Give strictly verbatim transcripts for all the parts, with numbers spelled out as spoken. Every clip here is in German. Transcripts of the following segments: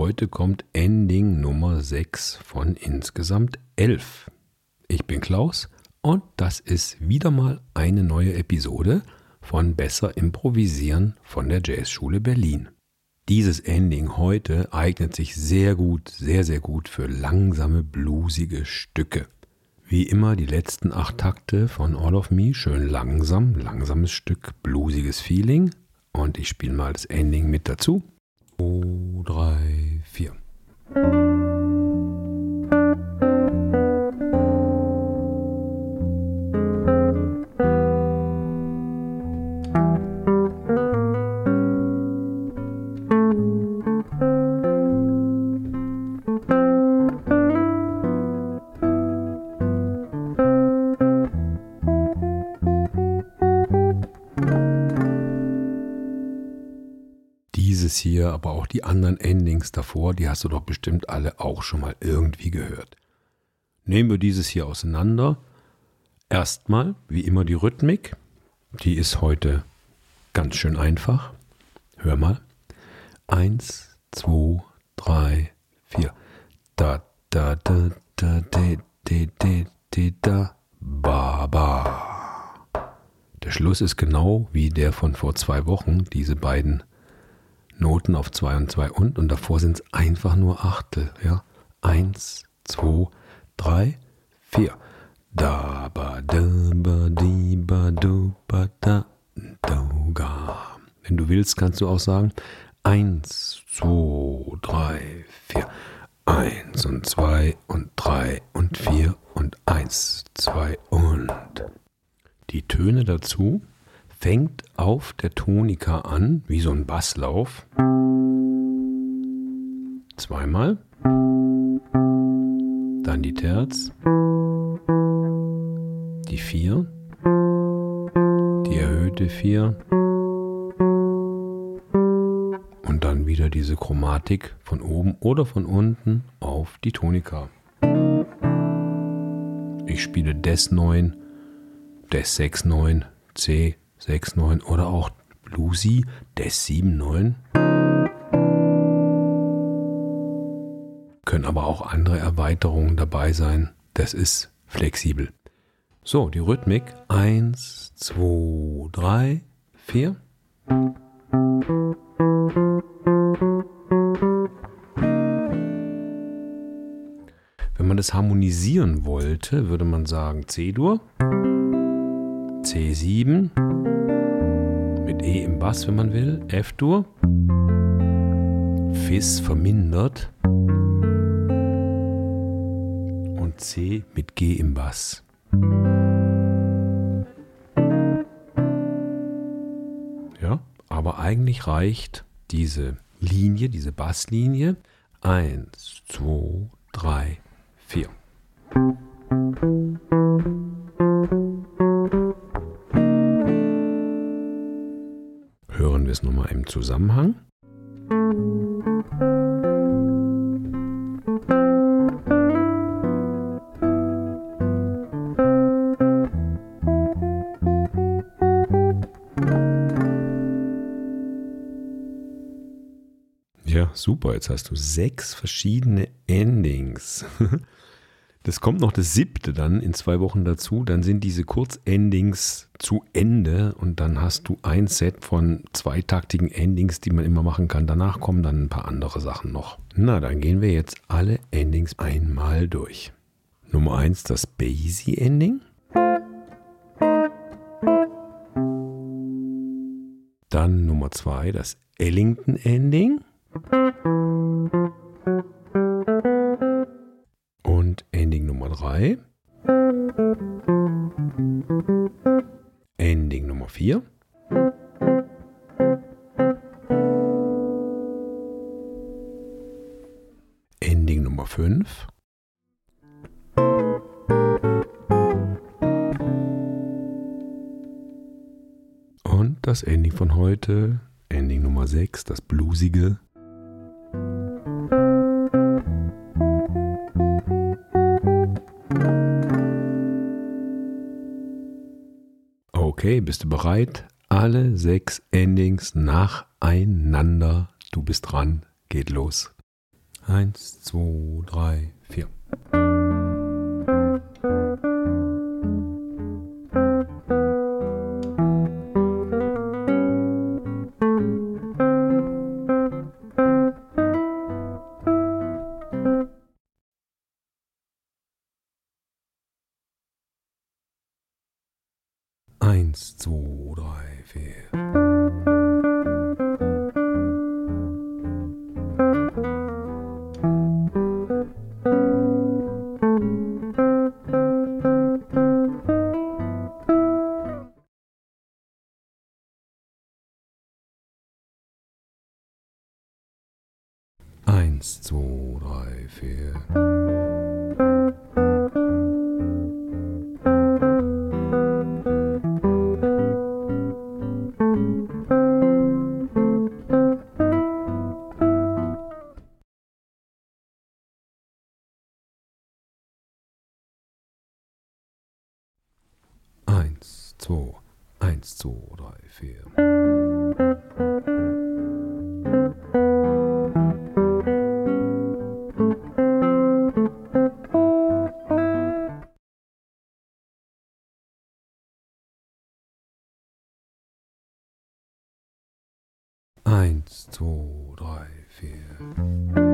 heute kommt Ending Nummer sechs von insgesamt elf. Ich bin Klaus und das ist wieder mal eine neue Episode von Besser Improvisieren von der Jazzschule Berlin. Dieses Ending heute eignet sich sehr gut, sehr, sehr gut für langsame, bluesige Stücke. Wie immer die letzten acht Takte von All of Me, schön langsam, langsames Stück, bluesiges Feeling. Und ich spiele mal das Ending mit dazu. zwei, drei, vier. Dieses hier, aber auch die anderen Endings davor, die hast du doch bestimmt alle auch schon mal irgendwie gehört. Nehmen wir dieses hier auseinander. Erstmal, wie immer, die Rhythmik. Die ist heute ganz schön einfach. Hör mal. Eins, zwei, drei, vier. Da, da, da, da, de, de, de, de, da, ba, ba. Der Schluss ist genau wie der von vor zwei Wochen, diese beiden Noten auf zwei und zwei und und davor sind es einfach nur Achtel. Ja? Eins, zwei, drei, vier. Da, ba, da, ba, di, ba, du, ba, da, da, ga. Wenn du willst, kannst du auch sagen, eins, zwei, drei, vier. Eins und zwei und drei und vier und eins, zwei und. Die Töne dazu fängt auf der Tonika an, wie so ein Basslauf. Zweimal. Dann die Terz. Die vier. Die erhöhte vier. Und dann wieder diese Chromatik von oben oder von unten auf die Tonika. Ich spiele Des neun, Des sechs neun, C sechs neun oder auch Bluesy, Des sieben neun. Können aber auch andere Erweiterungen dabei sein. Das ist flexibel. So, die Rhythmik. Eins, zwei, drei, vier. Wenn man das harmonisieren wollte, würde man sagen C-Dur, C sieben, mit E im Bass, wenn man will, F-Dur, Fis vermindert und C mit G im Bass. Ja, aber eigentlich reicht diese Linie, diese Basslinie, eins, zwei, drei, vier. Hören wir es nochmal im Zusammenhang. Ja, super, jetzt hast du sechs verschiedene Endings. Das kommt noch das siebte dann in zwei Wochen dazu. Dann sind diese Kurzendings zu Ende und dann hast du ein Set von zweitaktigen Endings, die man immer machen kann. Danach kommen dann ein paar andere Sachen noch. Na, dann gehen wir jetzt alle Endings einmal durch. Nummer eins, das Basie-Ending. Dann Nummer zwei, das Ellington-Ending. Und Ending Nummer drei. Ending Nummer vier. Ending Nummer fünf. Und das Ending von heute, Ending Nummer sechs, das bluesige. Okay, bist du bereit? Alle sechs Endings nacheinander. Du bist dran. Geht los. Eins, zwei, drei, vier. Eins, zwei, drei, vier. Eins, zwei, drei, vier. Eins, zwei, eins, zwei, drei, vier. Eins, zwei, drei, vier.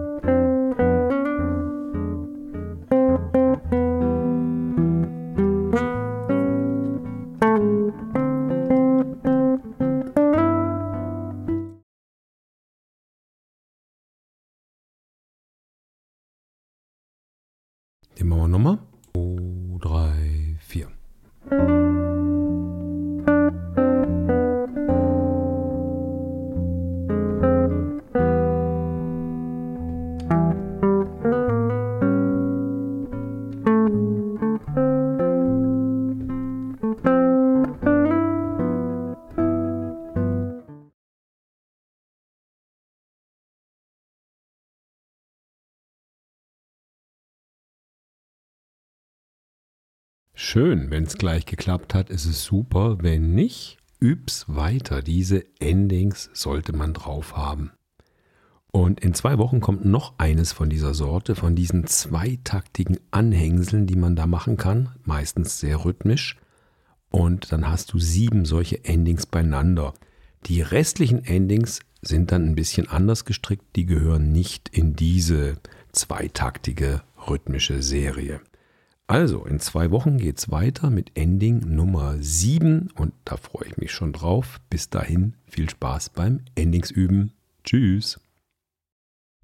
Den machen wir nochmal. zwei, drei, vier. Schön, wenn es gleich geklappt hat, ist es super. Wenn nicht, üb's weiter. Diese Endings sollte man drauf haben. Und in zwei Wochen kommt noch eines von dieser Sorte, von diesen zweitaktigen Anhängseln, die man da machen kann, meistens sehr rhythmisch. Und dann hast du sieben solche Endings beieinander. Die restlichen Endings sind dann ein bisschen anders gestrickt, die gehören nicht in diese zweitaktige rhythmische Serie. Also, in zwei Wochen geht's weiter mit Ending Nummer sieben und da freue ich mich schon drauf. Bis dahin viel Spaß beim Endings üben. Tschüss.